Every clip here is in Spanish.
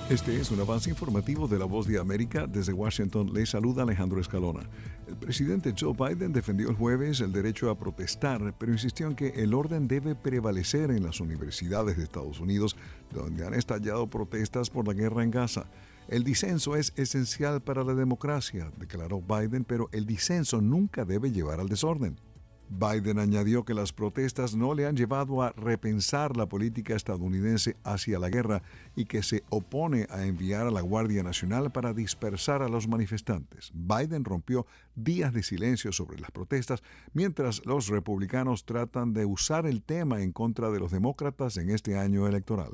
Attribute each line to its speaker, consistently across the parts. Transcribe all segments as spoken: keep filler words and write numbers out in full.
Speaker 1: Este es un avance informativo de La Voz de América. Desde Washington le saluda Alejandro Escalona. El presidente Joe Biden defendió el jueves el derecho a protestar, pero insistió en que el orden debe prevalecer en las universidades de Estados Unidos, donde han estallado protestas por la guerra en Gaza. El disenso es esencial para la democracia, declaró Biden, pero el disenso nunca debe llevar al desorden. Biden añadió que las protestas no le han llevado a repensar la política estadounidense hacia la guerra y que se opone a enviar a la Guardia Nacional para dispersar a los manifestantes. Biden rompió días de silencio sobre las protestas, mientras los republicanos tratan de usar el tema en contra de los demócratas en este año electoral.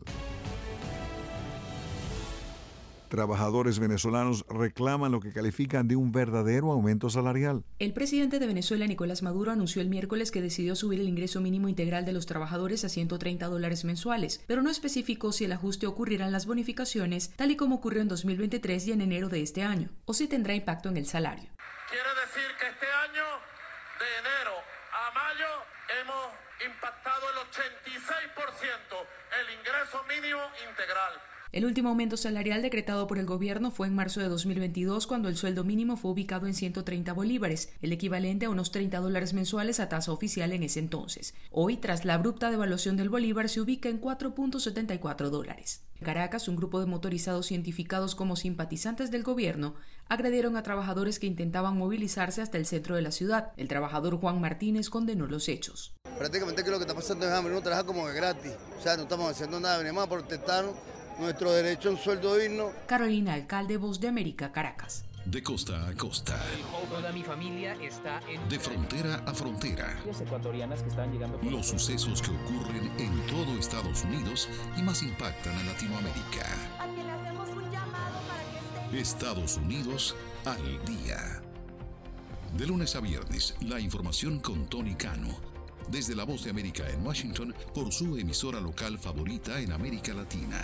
Speaker 1: Trabajadores venezolanos reclaman lo que califican de un verdadero aumento salarial.
Speaker 2: El presidente de Venezuela, Nicolás Maduro, anunció el miércoles que decidió subir el ingreso mínimo integral de los trabajadores a ciento treinta dólares mensuales, pero no especificó si el ajuste ocurrirá en las bonificaciones, tal y como ocurrió en dos mil veintitrés y en enero de este año, o si tendrá impacto en el salario.
Speaker 3: Quiere decir que este año, de enero a mayo, hemos impactado el ochenta y seis por ciento el ingreso mínimo integral.
Speaker 2: El último aumento salarial decretado por el gobierno fue en marzo de dos mil veintidós, cuando el sueldo mínimo fue ubicado en ciento treinta bolívares, el equivalente a unos treinta dólares mensuales a tasa oficial en ese entonces. Hoy, tras la abrupta devaluación del bolívar, se ubica en cuatro punto setenta y cuatro dólares. En Caracas, un grupo de motorizados identificados como simpatizantes del gobierno agredieron a trabajadores que intentaban movilizarse hasta el centro de la ciudad. El trabajador Juan Martínez condenó los hechos.
Speaker 4: Prácticamente que lo que está pasando es hambre, uno trabaja como que gratis, o sea, no estamos haciendo nada, venimos a protestar nuestro derecho a un sueldo digno.
Speaker 2: Carolina Alcalde, Voz de América, Caracas.
Speaker 5: De costa a costa.
Speaker 6: Toda mi familia está en...
Speaker 5: De frontera a frontera.
Speaker 6: Las ecuatorianas que están llegando por...
Speaker 5: Los sucesos que ocurren en todo Estados Unidos y más impactan a Latinoamérica.
Speaker 7: A quien le hacemos un llamado para que esté...
Speaker 5: Estados Unidos al día. De lunes a viernes, la información con Tony Cano. Desde La Voz de América en Washington, por su emisora local favorita en América Latina.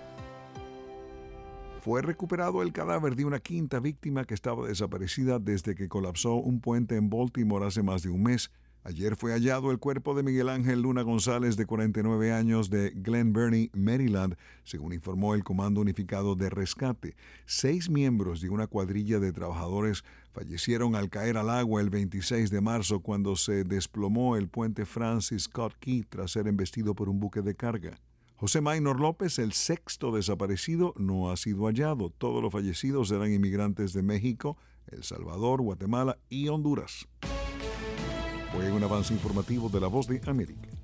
Speaker 1: Fue recuperado el cadáver de una quinta víctima que estaba desaparecida desde que colapsó un puente en Baltimore hace más de un mes. Ayer fue hallado el cuerpo de Miguel Ángel Luna González, de cuarenta y nueve años, de Glen Burnie, Maryland, según informó el Comando Unificado de Rescate. Seis miembros de una cuadrilla de trabajadores fallecieron al caer al agua el veintiséis de marzo cuando se desplomó el puente Francis Scott Key tras ser embestido por un buque de carga. José Maynor López, el sexto desaparecido, no ha sido hallado. Todos los fallecidos eran inmigrantes de México, El Salvador, Guatemala y Honduras. Fue un avance informativo de La Voz de América.